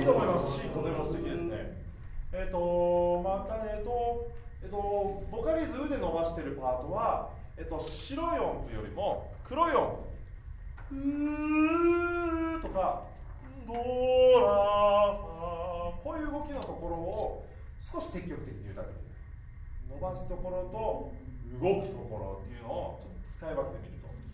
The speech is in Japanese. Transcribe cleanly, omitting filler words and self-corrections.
いいと思います。とても素敵ですね。またボカリズで伸ばしてるパートは、白い音というよりも黒い音、うーとかドラファこういう動きのところを少し積極的に歌ってみる。伸ばすところと動くところっていうのをちょっと使い分けてみると